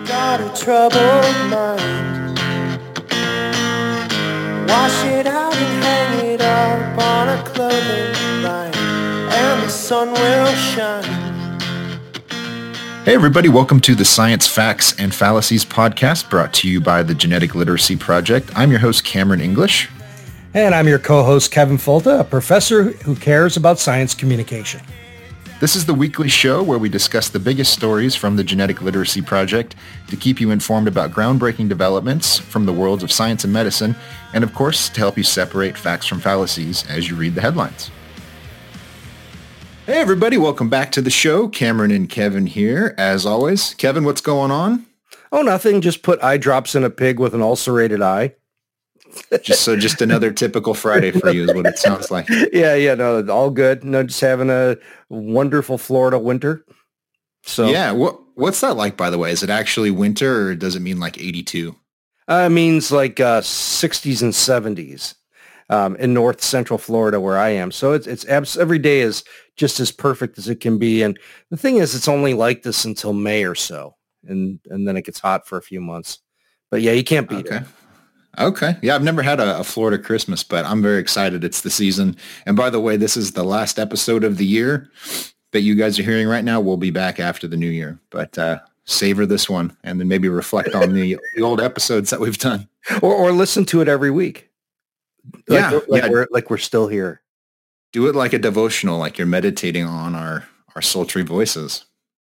got a troubled mind. Wash it out and hang it up on a clothing line, and the sun will shine. Hey everybody, welcome to the Science Facts and Fallacies podcast brought to you by the Genetic Literacy Project. I'm your host, Cameron English. And I'm your co-host, Kevin Folta, a professor who cares about science communication. This is the weekly show where we discuss the biggest stories from the Genetic Literacy Project to keep you informed about groundbreaking developments from the worlds of science and medicine, and of course, to help you separate facts from fallacies as you read the headlines. Hey everybody, welcome back to the show. Cameron and Kevin here, as always. Kevin, what's going on? Oh, nothing. Just put eye drops in a pig with an ulcerated eye. Just another typical Friday for you is what it sounds like. No, all good. No, just having a wonderful Florida winter. So yeah, what's that like, by the way? Is it actually winter or does it mean like 82? It means like 60s and 70s in north central Florida where I am. So it's every day is just as perfect as it can be. And the thing is, it's only like this until May or so, and then it gets hot for a few months. But yeah, you can't beat it. Okay. Yeah, I've never had a Florida Christmas, but I'm very excited. It's the season. And by the way, this is the last episode of the year that you guys are hearing right now. We'll be back after the new year, but savor this one and then maybe reflect on the old episodes that we've done. Or listen to it every week. Like we're still here. Do it like a devotional, like you're meditating on our sultry voices.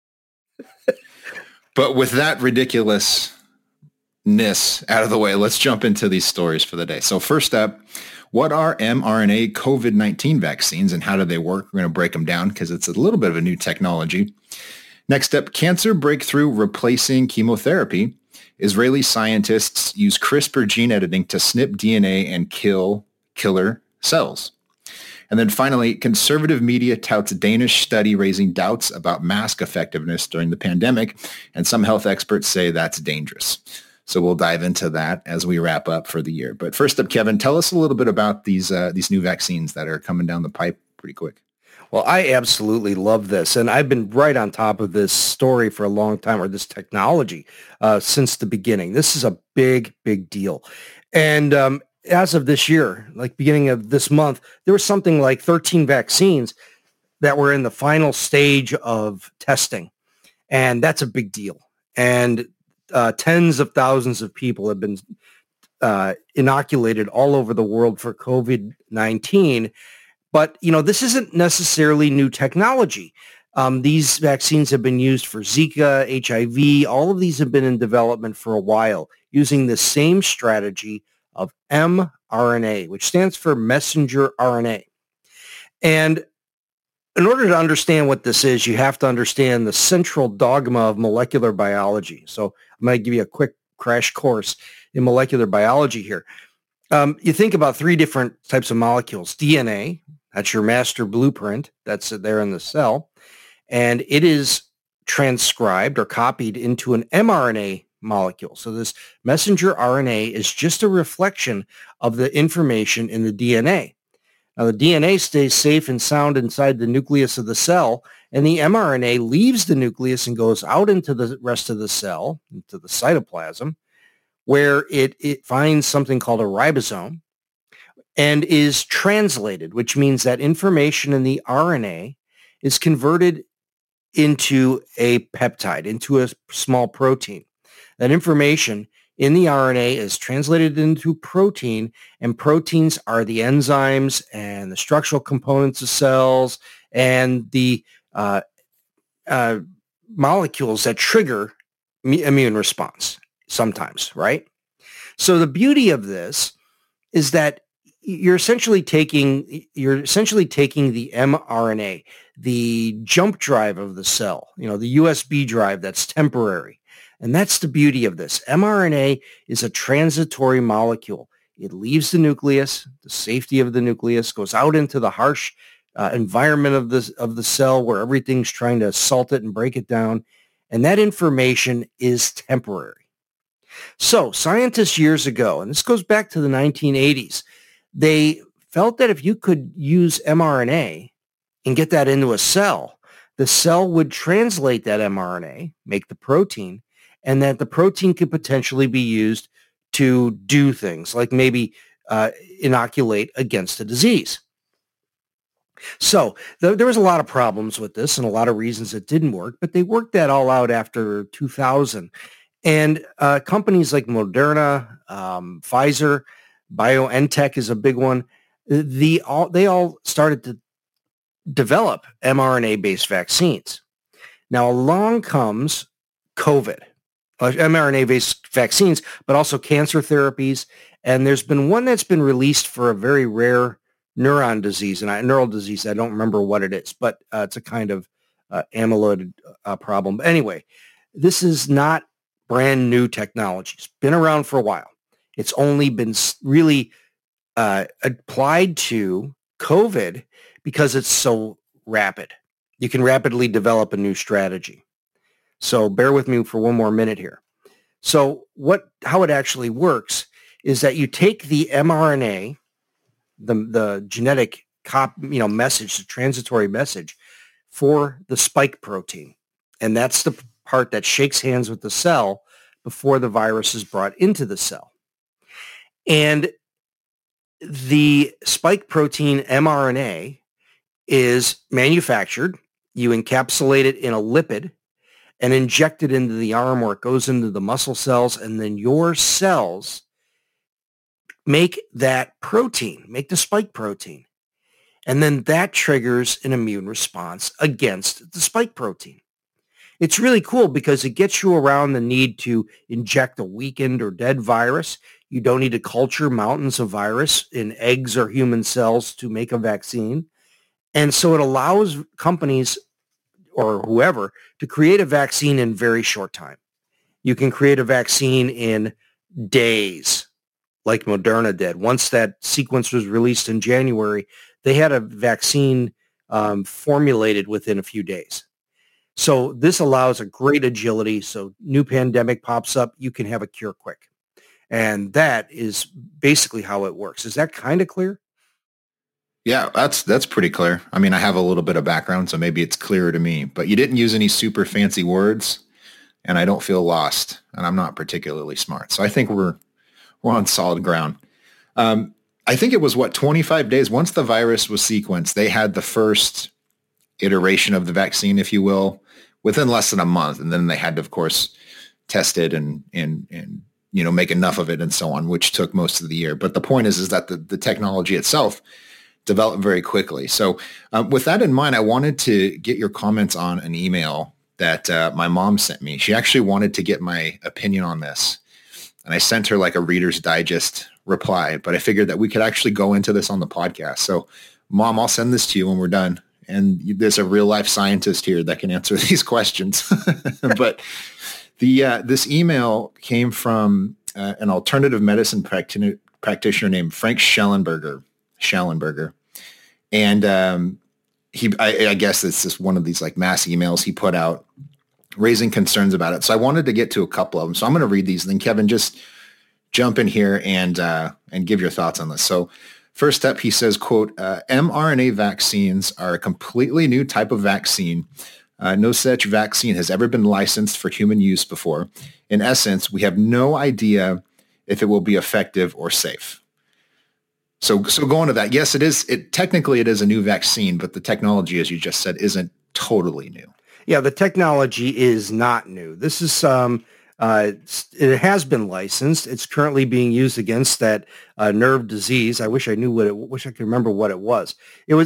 But with that ridiculousness out of the way, let's jump into these stories for the day. So first up, what are mRNA COVID-19 vaccines and how do they work? We're going to break them down because it's a little bit of a new technology. Next up, cancer breakthrough replacing chemotherapy. Israeli scientists use CRISPR gene editing to snip DNA and kill killer cells. And then finally, conservative media touts Danish study raising doubts about mask effectiveness during the pandemic, and some health experts say that's dangerous. So we'll dive into that as we wrap up for the year. But first up, Kevin, tell us a little bit about these new vaccines that are coming down the pipe pretty quick. Well, I absolutely love this. And I've been right on top of this story for a long time, or this technology, since the beginning. This is a big, big deal. And as of this year, like beginning of this month, there was something like 13 vaccines that were in the final stage of testing. And that's a big deal. And tens of thousands of people have been inoculated all over the world for COVID-19. But, this isn't necessarily new technology. These vaccines have been used for Zika, HIV. All of these have been in development for a while using the same strategy of mRNA, which stands for messenger RNA. And in order to understand what this is, you have to understand the central dogma of molecular biology. So I'm going to give you a quick crash course in molecular biology here. You think about three different types of molecules. DNA, that's your master blueprint. That's there in the cell. And it is transcribed or copied into an mRNA molecule. So this messenger RNA is just a reflection of the information in the DNA. Now, the DNA stays safe and sound inside the nucleus of the cell, and the mRNA leaves the nucleus and goes out into the rest of the cell, into the cytoplasm, where it finds something called a ribosome and is translated, which means that information in the RNA is converted into a peptide, into a small protein. That information in the RNA is translated into protein, and proteins are the enzymes and the structural components of cells and the molecules that trigger immune response sometimes, right? So the beauty of this is that you're essentially taking the mRNA, the jump drive of the cell, the USB drive that's temporary. And that's the beauty of this. mRNA is a transitory molecule. It leaves the nucleus, the safety of the nucleus, goes out into the harsh environment of the cell where everything's trying to assault it and break it down. And that information is temporary. So scientists years ago, and this goes back to the 1980s, they felt that if you could use mRNA and get that into a cell, the cell would translate that mRNA, make the protein, and that the protein could potentially be used to do things like maybe inoculate against a disease. So there was a lot of problems with this and a lot of reasons it didn't work, but they worked that all out after 2000. And companies like Moderna, Pfizer, BioNTech is a big one. They all started to develop mRNA-based vaccines. Now along comes COVID, mRNA-based vaccines, but also cancer therapies. And there's been one that's been released for a very rare neural disease. I don't remember what it is, but it's a kind of amyloid problem. But anyway, this is not brand new technology. It's been around for a while. It's only been really applied to COVID because it's so rapid. You can rapidly develop a new strategy. So bear with me for one more minute here. So how it actually works is that you take the mRNA, the genetic message, the transitory message for the spike protein. And that's the part that shakes hands with the cell before the virus is brought into the cell. And the spike protein mRNA is manufactured. You encapsulate it in a lipid and inject it into the arm, or it goes into the muscle cells, and then your cells make that protein, make the spike protein. And then that triggers an immune response against the spike protein. It's really cool because it gets you around the need to inject a weakened or dead virus. You don't need to culture mountains of virus in eggs or human cells to make a vaccine. And so it allows companies or whoever to create a vaccine in very short time. You can create a vaccine in days, like Moderna did. Once that sequence was released in January, they had a vaccine formulated within a few days. So this allows a great agility. So new pandemic pops up, you can have a cure quick. And that is basically how it works. Is that kind of clear? Yeah, that's pretty clear. I mean, I have a little bit of background, so maybe it's clearer to me. But you didn't use any super fancy words, and I don't feel lost, and I'm not particularly smart. So I think we're on solid ground. I think it was 25 days once the virus was sequenced, they had the first iteration of the vaccine, if you will, within less than a month, and then they had to, of course, test it and make enough of it and so on, which took most of the year. But the point is that the technology itself developed very quickly. So with that in mind, I wanted to get your comments on an email that my mom sent me. She actually wanted to get my opinion on this. And I sent her like a Reader's Digest reply, but I figured that we could actually go into this on the podcast. So Mom, I'll send this to you when we're done. And there's a real life scientist here that can answer these questions. But this email came from an alternative medicine practitioner named Frank Schellenberger. And I guess it's just one of these like mass emails he put out raising concerns about it. So I wanted to get to a couple of them. So I'm going to read these, and then Kevin, just jump in here and give your thoughts on this. So first up, he says, quote, mRNA vaccines are a completely new type of vaccine. No such vaccine has ever been licensed for human use before. In essence, we have no idea if it will be effective or safe. So going to that, yes, it is. Technically it is a new vaccine, but the technology, as you just said, isn't totally new. Yeah, the technology is not new. This is it has been licensed. It's currently being used against that nerve disease. I wish I knew wish I could remember what it was. It's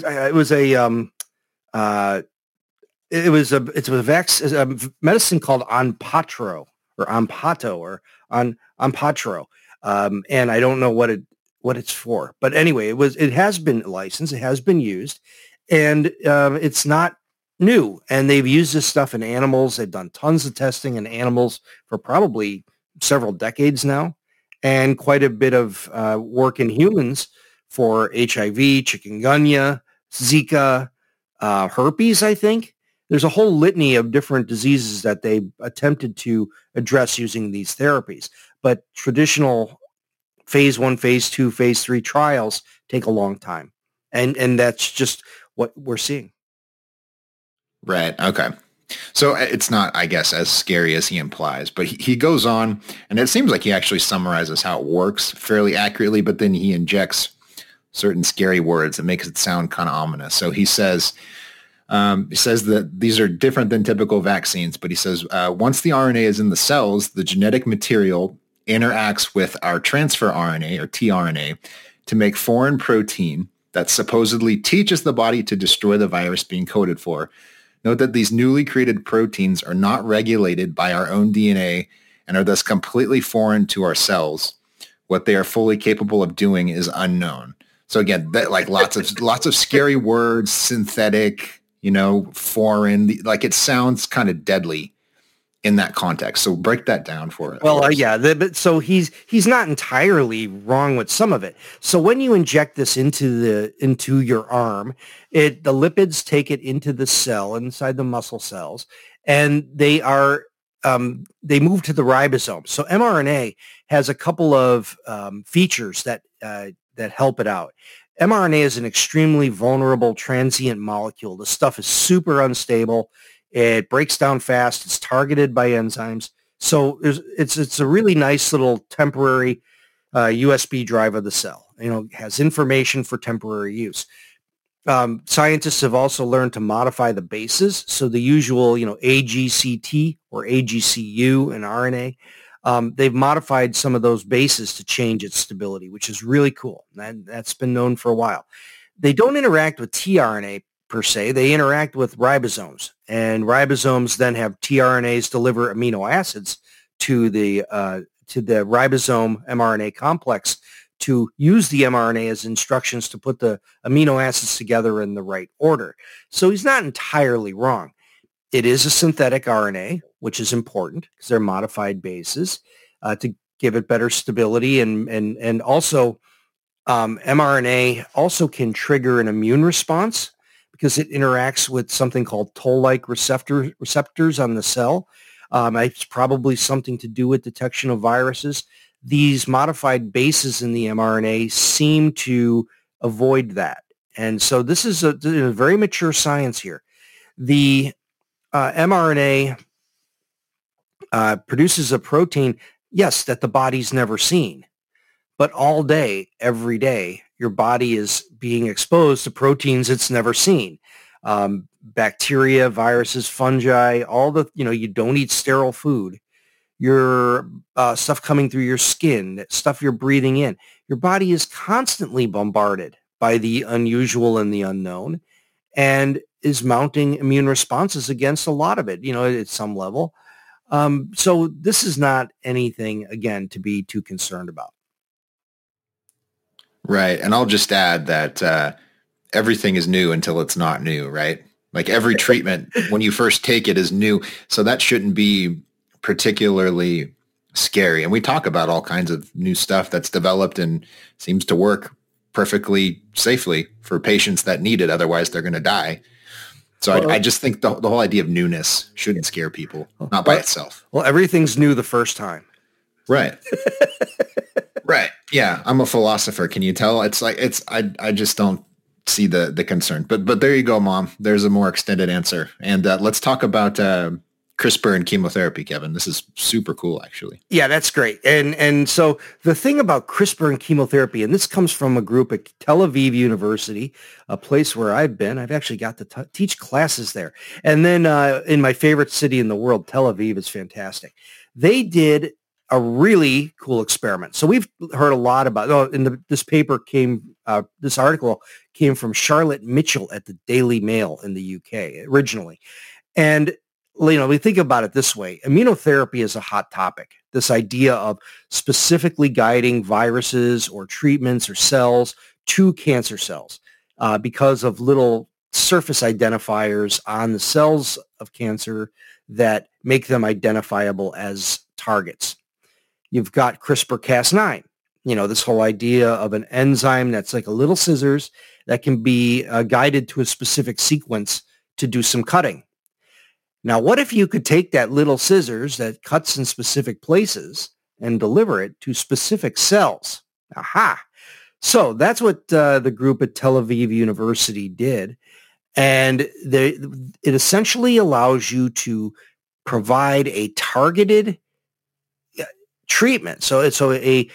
a medicine called Onpattro or Onpattro or Onpattro. And I don't know what it's for, but anyway, it has been licensed. It has been used, and it's not new. And they've used this stuff in animals. They've done tons of testing in animals for probably several decades now, and quite a bit of work in humans for HIV, chikungunya, Zika, herpes, I think. There's a whole litany of different diseases that they attempted to address using these therapies. But traditional phase 1, phase 2, phase 3 trials take a long time. And that's just what we're seeing. Right. Okay. So it's not, I guess, as scary as he implies, but he goes on, and it seems like he actually summarizes how it works fairly accurately, but then he injects certain scary words that makes it sound kind of ominous. So he says that these are different than typical vaccines, but he says once the RNA is in the cells, the genetic material interacts with our transfer RNA or tRNA to make foreign protein that supposedly teaches the body to destroy the virus being coded for. Note that these newly created proteins are not regulated by our own DNA and are thus completely foreign to our cells. What they are fully capable of doing is unknown. So again, that, like lots of scary words, synthetic, foreign. Like it sounds kind of deadly in that context. So break that down for us. Well, so he's not entirely wrong with some of it. So when you inject this into your arm, the lipids take it into the cell inside the muscle cells, and they move to the ribosome. So mRNA has a couple of features that help it out. mRNA is an extremely vulnerable transient molecule. The stuff is super unstable. It breaks down fast. It's targeted by enzymes. So it's a really nice little temporary USB drive of the cell. It has information for temporary use. Scientists have also learned to modify the bases. So the usual, AGCT or AGCU in RNA, they've modified some of those bases to change its stability, which is really cool. That's been known for a while. They don't interact with tRNA per se. They interact with ribosomes, and ribosomes then have tRNAs deliver amino acids to the ribosome mRNA complex to use the mRNA as instructions to put the amino acids together in the right order. So he's not entirely wrong. It is a synthetic RNA, which is important because they're modified bases to give it better stability, and also mRNA also can trigger an immune response because it interacts with something called toll-like receptors on the cell. It's probably something to do with detection of viruses. These modified bases in the mRNA seem to avoid that. And so this is a very mature science here. The mRNA produces a protein, yes, that the body's never seen. But all day, every day, your body is being exposed to proteins it's never seen. Bacteria, viruses, fungi, all the, you don't eat sterile food. Your stuff coming through your skin, stuff you're breathing in. Your body is constantly bombarded by the unusual and the unknown and is mounting immune responses against a lot of it, at some level. So this is not anything, again, to be too concerned about. Right. And I'll just add that everything is new until it's not new, right? Like every treatment, when you first take it, is new. So that shouldn't be particularly scary. And we talk about all kinds of new stuff that's developed and seems to work perfectly safely for patients that need it. Otherwise, they're going to die. So I just think the whole idea of newness shouldn't scare people, not by itself. Well, everything's new the first time. Right. Right. Yeah. I'm a philosopher. Can you tell? I just don't see the concern, but there you go, Mom. There's a more extended answer. And let's talk about CRISPR and chemotherapy, Kevin. This is super cool, actually. Yeah, that's great. And so the thing about CRISPR and chemotherapy, and this comes from a group at Tel Aviv University, a place where I've been. I've actually got to teach classes there. And then in my favorite city in the world, Tel Aviv is fantastic. They did a really cool experiment. So we've heard a lot about, this article came from Charlotte Mitchell at the Daily Mail in the UK originally. And, we think about it this way. Immunotherapy is a hot topic. This idea of specifically guiding viruses or treatments or cells to cancer cells because of little surface identifiers on the cells of cancer that make them identifiable as targets. You've got CRISPR-Cas9, this whole idea of an enzyme that's like a little scissors that can be guided to a specific sequence to do some cutting. Now, what if you could take that little scissors that cuts in specific places and deliver it to specific cells? Aha! So that's what the group at Tel Aviv University did. And it essentially allows you to provide a targeted treatment. So it's a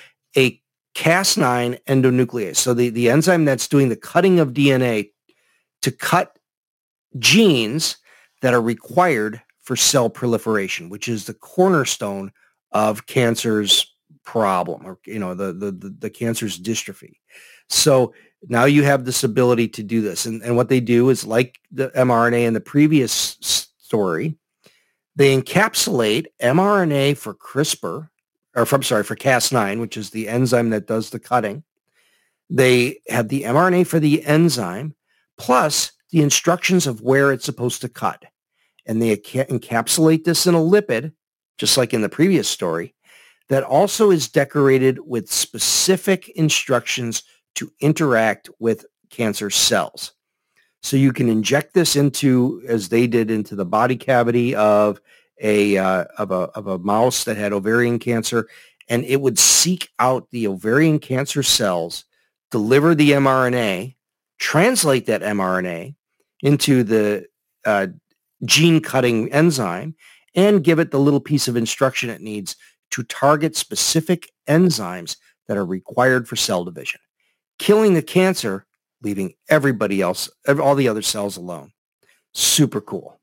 Cas9 endonuclease. So the enzyme that's doing the cutting of DNA to cut genes that are required for cell proliferation, which is the cornerstone of cancer's problem, or the cancer's dystrophy. So now you have this ability to do this. And what they do is, like the mRNA in the previous story, they encapsulate mRNA for CRISPR, for Cas9, which is the enzyme that does the cutting. They have the mRNA for the enzyme, plus the instructions of where it's supposed to cut. And they encapsulate this in a lipid, just like in the previous story, that also is decorated with specific instructions to interact with cancer cells. So you can inject this into, as they did, into the body cavity of a mouse that had ovarian cancer, and it would seek out the ovarian cancer cells, deliver the mRNA, translate that mRNA into the gene cutting enzyme, and give it the little piece of instruction it needs to target specific enzymes that are required for cell division, killing the cancer, leaving everybody else, all the other cells alone. Super cool.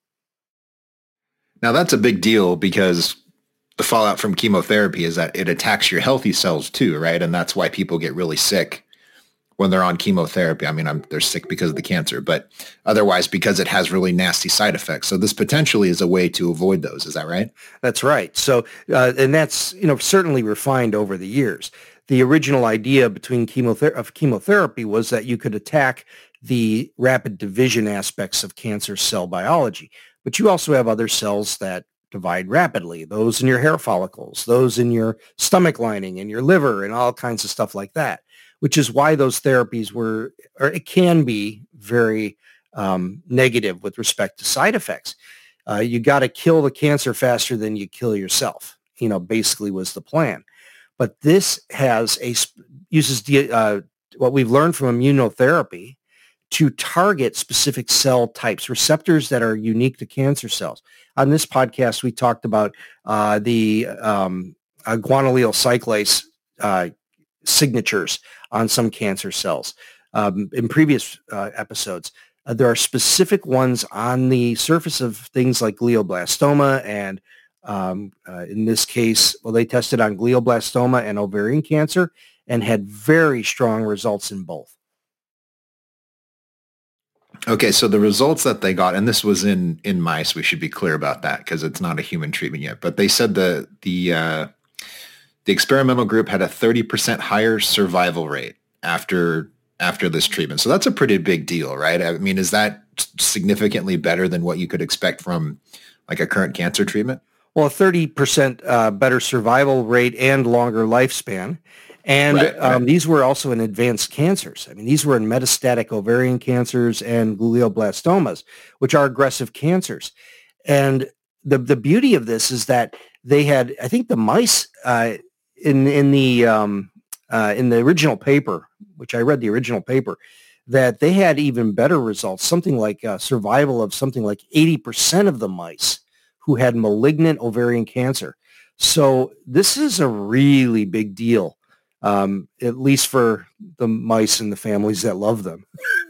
Now that's a big deal because the fallout from chemotherapy is that it attacks your healthy cells too, right? And that's why people get really sick when they're on chemotherapy. I mean, they're sick because of the cancer, but otherwise because it has really nasty side effects. So this potentially is a way to avoid those. Is that right? That's right. So, and that's, certainly refined over the years. The original idea between chemotherapy was that you could attack the rapid division aspects of cancer cell biology, but you also have other cells that divide rapidly, those in your hair follicles, those in your stomach lining and your liver and all kinds of stuff like that, which is why those therapies it can be very negative with respect to side effects. You got to kill the cancer faster than you kill yourself, basically was the plan. But this uses what we've learned from immunotherapy to target specific cell types, receptors that are unique to cancer cells. On this podcast, we talked about the guanylyl cyclase signatures on some cancer cells. In previous episodes, there are specific ones on the surface of things like glioblastoma, and in this case, they tested on glioblastoma and ovarian cancer and had very strong results in both. Okay, so the results that they got, and this was in mice, we should be clear about that because it's not a human treatment yet, but they said the experimental group had a 30% higher survival rate after this treatment. So that's a pretty big deal, right? I mean, is that significantly better than what you could expect from like a current cancer treatment? Well, a 30% better survival rate and longer lifespan. And right. These were also in advanced cancers. I mean, these were in metastatic ovarian cancers and glioblastomas, which are aggressive cancers. And the beauty of this is that they had, I think the mice in the original paper, which I read the original paper, that they had even better results, something like survival of something like 80% of the mice who had malignant ovarian cancer. So this is a really big deal. At least for the mice and the families that love them.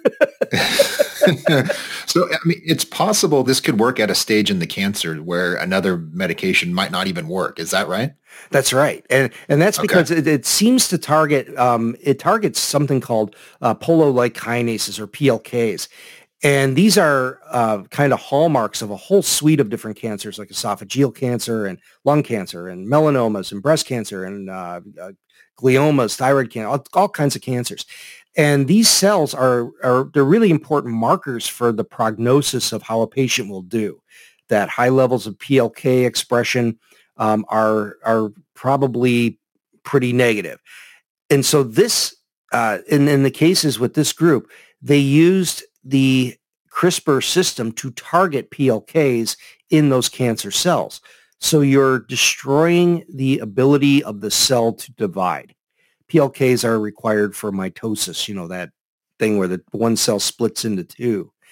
So, I mean, it's possible this could work at a stage in the cancer where another medication might not even work. Is that right? That's right. And that's because it seems to target, it targets something called polo-like kinases or PLKs. And these are kind of hallmarks of a whole suite of different cancers like esophageal cancer and lung cancer and melanomas and breast cancer and gliomas, thyroid cancer, all kinds of cancers. And these cells they're really important markers for the prognosis of how a patient will do. That high levels of PLK expression are probably pretty negative. And so this, in the cases with this group, they used the CRISPR system to target PLKs in those cancer cells. So you're destroying the ability of the cell to divide. PLKs are required for mitosis, that thing where the one cell splits into two.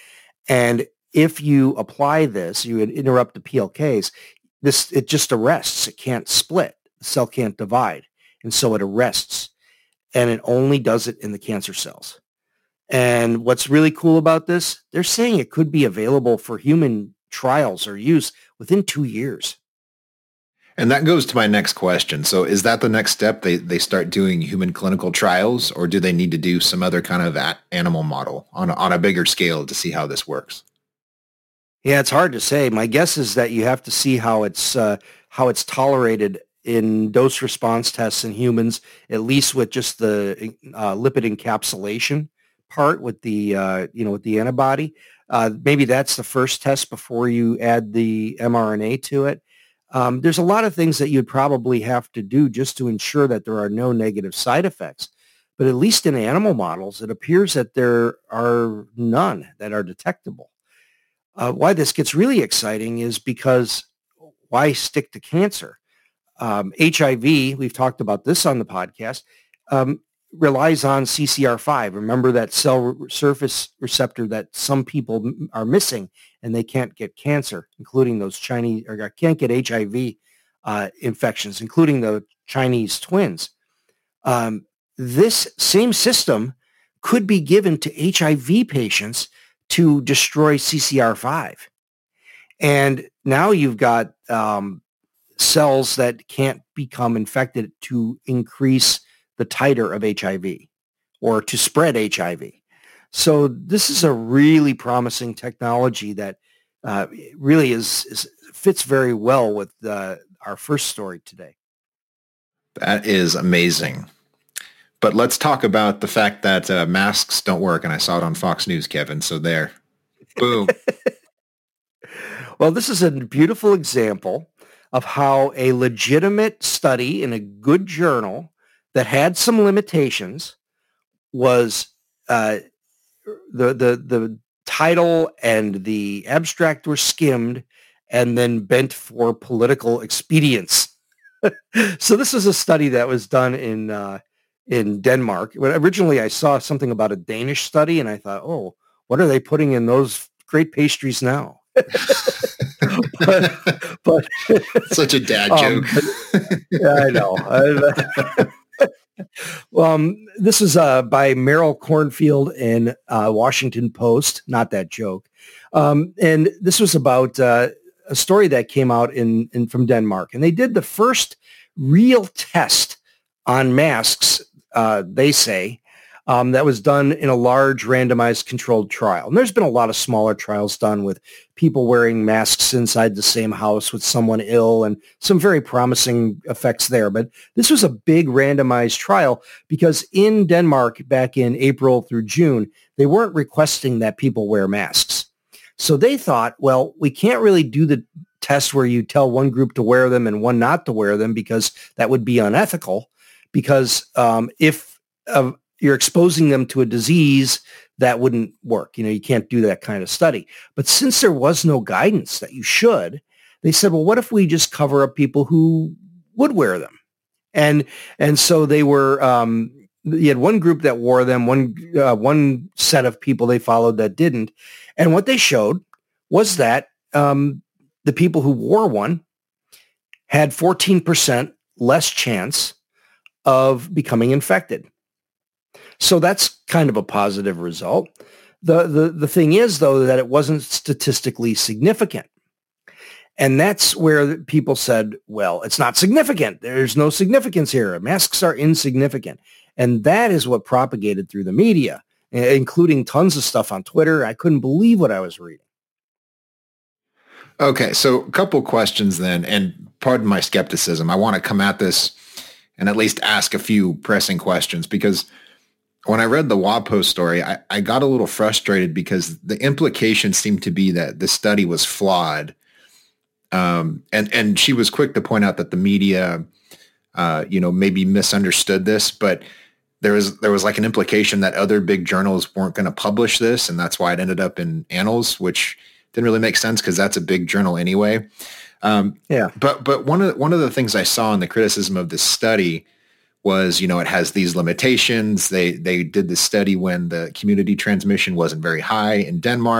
And if you apply this, you would interrupt the PLKs, it just arrests. It can't split. The cell can't divide. And so it arrests. And it only does it in the cancer cells. And what's really cool about this, they're saying it could be available for human trials or use within 2 years. And that goes to my next question. So is that the next step? They start doing human clinical trials, or do they need to do some other kind of animal model on a bigger scale to see how this works? Yeah, it's hard to say. My guess is that you have to see how it's tolerated in dose response tests in humans, at least with just the lipid encapsulation part with the with the antibody. Maybe that's the first test before you add the mRNA to it. There's a lot of things that you'd probably have to do just to ensure that there are no negative side effects. But at least in animal models, it appears that there are none that are detectable. Why this gets really exciting is because why stick to cancer? HIV, we've talked about this on the podcast, relies on CCR5. Remember that cell surface receptor that some people are missing and they can't get cancer, including those Chinese, or can't get HIV infections, including the Chinese twins. This same system could be given to HIV patients to destroy CCR5. And now you've got cells that can't become infected to increase the titer of HIV or to spread HIV. So this is a really promising technology that really fits very well with our first story today. That is amazing. But let's talk about the fact that masks don't work. And I saw it on Fox News, Kevin. So there, boom. Well, this is a beautiful example of how a legitimate study in a good journal that had some limitations was the title and the abstract were skimmed and then bent for political expedience. So this is a study that was done in Denmark. Originally, I saw something about a Danish study, and I thought, oh, what are they putting in those great pastries now? but Such a dad joke. Yeah, I know. This is by Meryl Cornfield in Washington Post. Not that joke. And this was about a story that came out from Denmark, and they did the first real test on masks. They say. That was done in a large randomized controlled trial. And there's been a lot of smaller trials done with people wearing masks inside the same house with someone ill and some very promising effects there. But this was a big randomized trial because in Denmark back in April through June, they weren't requesting that people wear masks. So they thought, well, we can't really do the test where you tell one group to wear them and one not to wear them because that would be unethical. Because if you're exposing them to a disease, that wouldn't work. You can't do that kind of study. But since there was no guidance that you should, they said, well, what if we just cover up people who would wear them? And so they were, you had one group that wore them, one set of people they followed that didn't. And what they showed was that the people who wore one had 14% less chance of becoming infected. So that's kind of a positive result. The thing is, though, that it wasn't statistically significant. And that's where people said, well, it's not significant. There's no significance here. Masks are insignificant. And that is what propagated through the media, including tons of stuff on Twitter. I couldn't believe what I was reading. Okay, so a couple questions then, and pardon my skepticism. I want to come at this and at least ask a few pressing questions because when I read the WAPO story, I got a little frustrated because the implication seemed to be that the study was flawed. And she was quick to point out that the media, maybe misunderstood this, but there was like an implication that other big journals weren't going to publish this. And that's why it ended up in Annals, which didn't really make sense because that's a big journal anyway. Yeah. But one of the things I saw in the criticism of this study was, it has these limitations. They did the study when the community transmission wasn't very high in Denmark.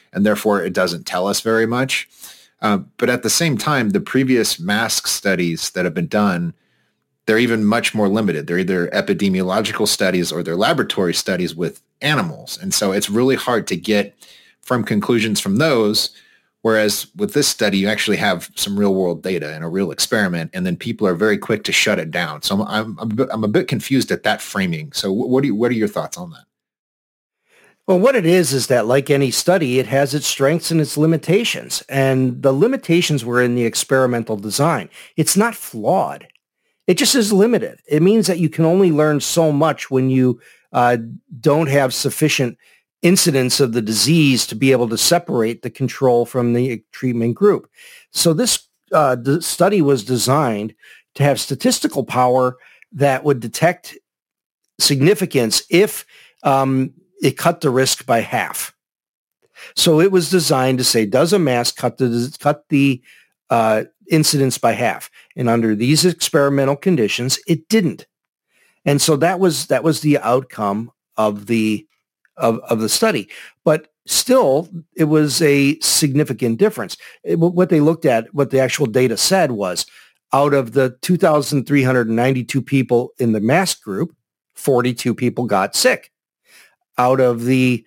and therefore it doesn't tell us very much. But at the same time, the previous mask studies that have been done, they're even much more limited. They're either epidemiological studies or they're laboratory studies with animals. And so it's really hard to get firm conclusions from those. Whereas with this study, you actually have some real world data and a real experiment, and then people are very quick to shut it down. So I'm a bit confused at that framing. So what are your thoughts on that? Well, what it is that like any study, it has its strengths and its limitations. And the limitations were in the experimental design. It's not flawed. It just is limited. It means that you can only learn so much when you don't have sufficient incidence of the disease to be able to separate the control from the treatment group. So this study was designed to have statistical power that would detect significance if it cut the risk by half. So it was designed to say, does a mask cut the incidence by half? And under these experimental conditions, it didn't. And so that was the outcome of the study. But still, it was a significant difference. What they looked at, what the actual data said was, out of the 2,392 people in the mask group, 42 people got sick. Out of the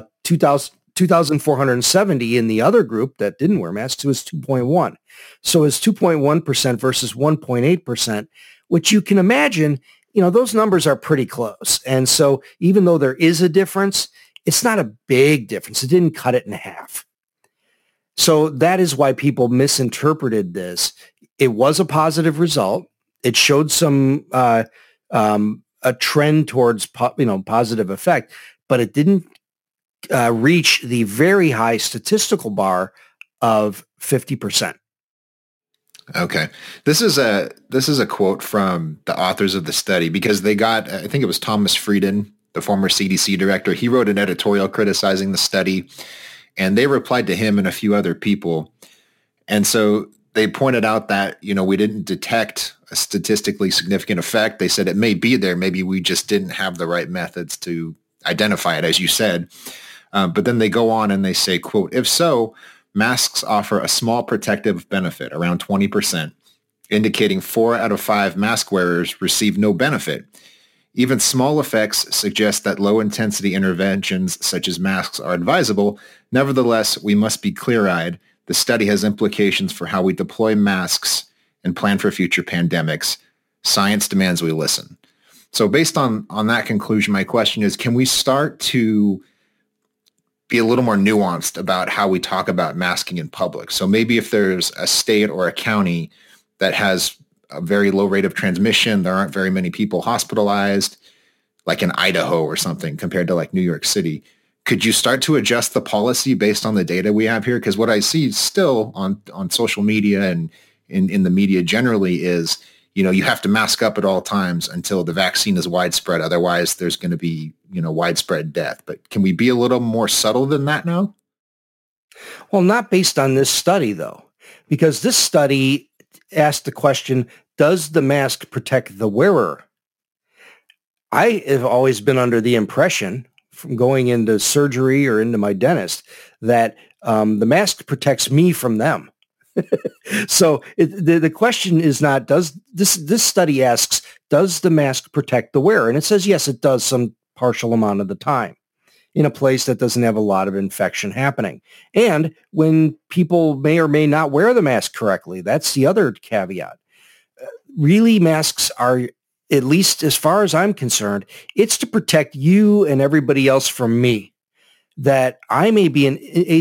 2,470 in the other group that didn't wear masks, it was 2.1. So it's 2.1% versus 1.8%, which you can imagine, those numbers are pretty close. And so even though there is a difference, it's not a big difference. It didn't cut it in half. So that is why people misinterpreted this. It was a positive result. It showed some a trend towards positive effect, but it didn't reach the very high statistical bar of 50%. Okay. This is a quote from the authors of the study, because they got, I think it was Thomas Frieden, the former CDC director. He wrote an editorial criticizing the study, and they replied to him and a few other people. And so they pointed out that, we didn't detect a statistically significant effect. They said it may be there. Maybe we just didn't have the right methods to identify it, as you said. But then they go on and they say, quote, if so, masks offer a small protective benefit, around 20%, indicating 4 out of 5 mask wearers receive no benefit. Even small effects suggest that low-intensity interventions such as masks are advisable. Nevertheless, we must be clear-eyed. The study has implications for how we deploy masks and plan for future pandemics. Science demands we listen. So based on that conclusion, my question is, can we start to be a little more nuanced about how we talk about masking in public? So maybe if there's a state or a county that has a very low rate of transmission, there aren't very many people hospitalized, like in Idaho or something, compared to like New York City, could you start to adjust the policy based on the data we have here? Because what I see still on social media and in the media generally is, you have to mask up at all times until the vaccine is widespread. Otherwise, there's going to be, widespread death. But can we be a little more subtle than that now? Well, not based on this study, though, because this study asked the question, does the mask protect the wearer? I have always been under the impression from going into surgery or into my dentist that the mask protects me from them. So the question is not, does this study asks, does the mask protect the wearer? And it says, yes, it does some partial amount of the time in a place that doesn't have a lot of infection happening. And when people may or may not wear the mask correctly, that's the other caveat. Really, masks are, at least as far as I'm concerned, it's to protect you and everybody else from me. That I may be an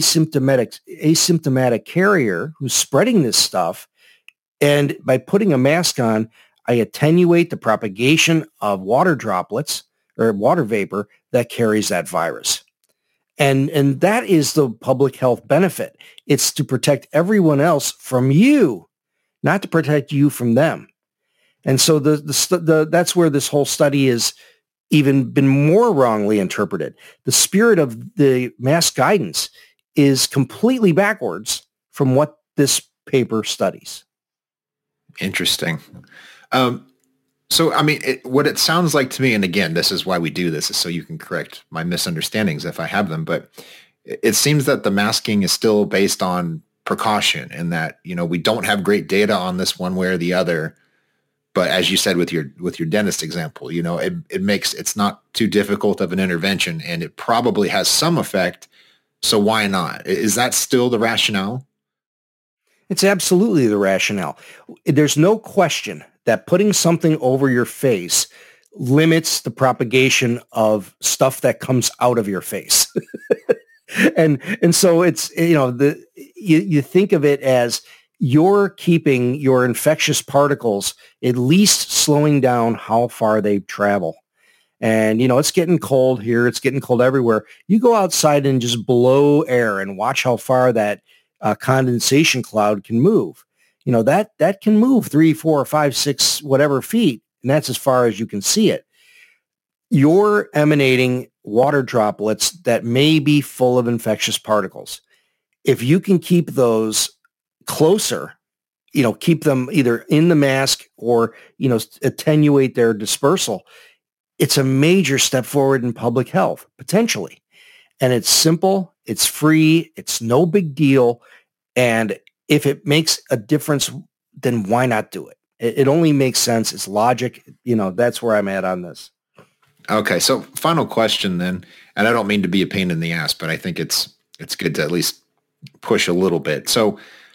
asymptomatic carrier who's spreading this stuff. And by putting a mask on, I attenuate the propagation of water droplets or water vapor that carries that virus. And that is the public health benefit. It's to protect everyone else from you, not to protect you from them. And so that's where this whole study is even been more wrongly interpreted. The spirit of the mask guidance is completely backwards from what this paper studies. Interesting. So, I mean, what it sounds like to me, and again, this is why we do this, is so you can correct my misunderstandings if I have them, but it seems that the masking is still based on precaution and that, we don't have great data on this one way or the other. But as you said with your dentist example, it's not too difficult of an intervention and it probably has some effect. So why not? Is that still the rationale? It's absolutely the rationale. There's no question that putting something over your face limits the propagation of stuff that comes out of your face. and so it's, you think of it as you're keeping your infectious particles at least slowing down how far they travel. And, it's getting cold here. It's getting cold everywhere. You go outside and just blow air and watch how far that condensation cloud can move. That can move 3, 4, 5, 6, whatever feet. And that's as far as you can see it. You're emanating water droplets that may be full of infectious particles. If you can keep those closer, keep them either in the mask or, attenuate their dispersal, it's a major step forward in public health, potentially. And it's simple, it's free, it's no big deal. And if it makes a difference, then why not do it? It only makes sense. It's logic. That's where I'm at on this. Okay. So final question then, and I don't mean to be a pain in the ass, but I think it's good to at least push a little bit. So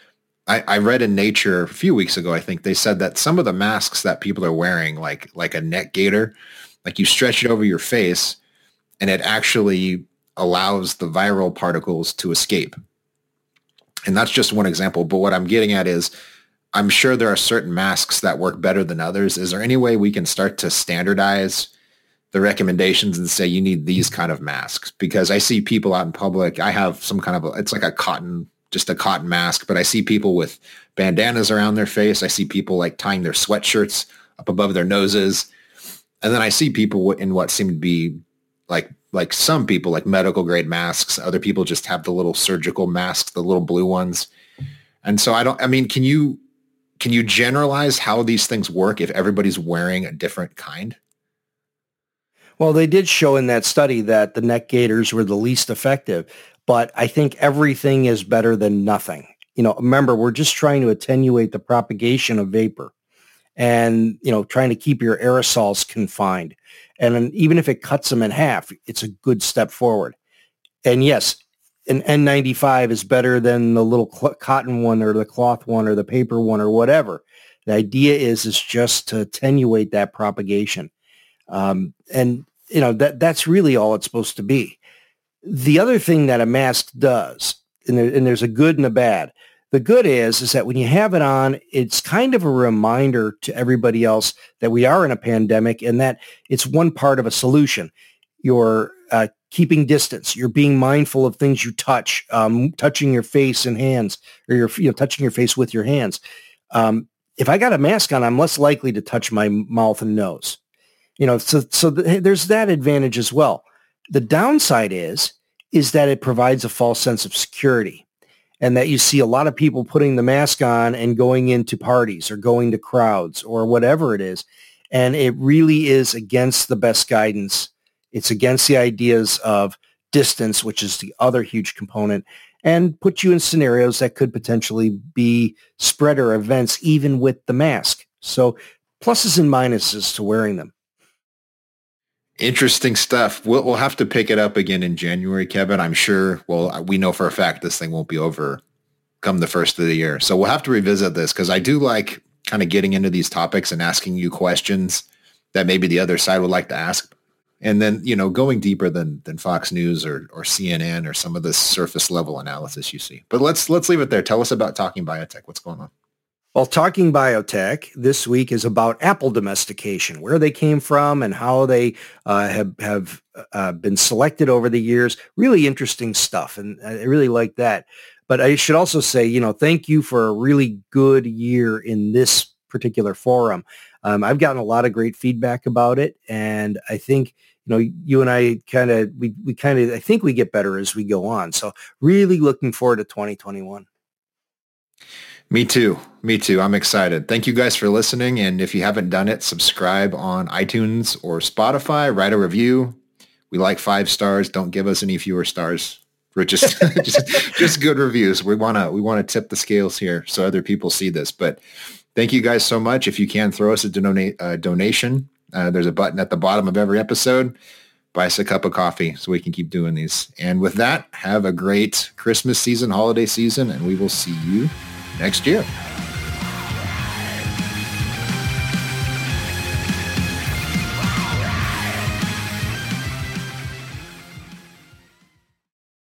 I read in Nature a few weeks ago, I think they said that some of the masks that people are wearing, like a neck gaiter, like you stretch it over your face and it actually allows the viral particles to escape. And that's just one example. But what I'm getting at is I'm sure there are certain masks that work better than others. Is there any way we can start to standardize the recommendations and say you need these kind of masks? Because I see people out in public. I have some kind of it's like just a cotton mask, but I see people with bandanas around their face. I see people like tying their sweatshirts up above their noses. And then I see people in what seem to be like some people like medical grade masks. Other people just have the little surgical masks, the little blue ones. And so can you generalize how these things work if everybody's wearing a different kind? Well, they did show in that study that the neck gaiters were the least effective, but I think everything is better than nothing. Remember, we're just trying to attenuate the propagation of vapor and, trying to keep your aerosols confined. And even if it cuts them in half, it's a good step forward. And yes, an N95 is better than the little cotton one or the cloth one or the paper one or whatever. The idea is just to attenuate that propagation. That's really all it's supposed to be. The other thing that a mask does, and there's a good and a bad. The good is that when you have it on, it's kind of a reminder to everybody else that we are in a pandemic and that it's one part of a solution. You're keeping distance. You're being mindful of things you touch, touching your face and hands, or you're touching your face with your hands. If I got a mask on, I'm less likely to touch my mouth and nose. So there's that advantage as well. The downside is that it provides a false sense of security. And that you see a lot of people putting the mask on and going into parties or going to crowds or whatever it is. And it really is against the best guidance. It's against the ideas of distance, which is the other huge component, and put you in scenarios that could potentially be spreader events even with the mask. So pluses and minuses to wearing them. Interesting stuff. We'll have to pick it up again in January, Kevin. I'm sure. Well, we know for a fact this thing won't be over come the first of the year. So we'll have to revisit this because I do like kind of getting into these topics and asking you questions that maybe the other side would like to ask. And then, going deeper than Fox News or CNN or some of the surface level analysis you see. But let's leave it there. Tell us about Talking Biotech. What's going on? Well, Talking Biotech this week is about apple domestication, where they came from and how they have been selected over the years. Really interesting stuff, and I really like that. But I should also say, thank you for a really good year in this particular forum. I've gotten a lot of great feedback about it, and I think you and I I think we get better as we go on. So really looking forward to 2021. Me too. I'm excited. Thank you guys for listening. And if you haven't done it, subscribe on iTunes or Spotify, write a review. We like 5 stars. Don't give us any fewer stars. for just just good reviews. We want to tip the scales here so other people see this. But thank you guys so much. If you can throw us a donation, there's a button at the bottom of every episode. Buy us a cup of coffee so we can keep doing these. And with that, have a great Christmas season, holiday season, and we will see you next year.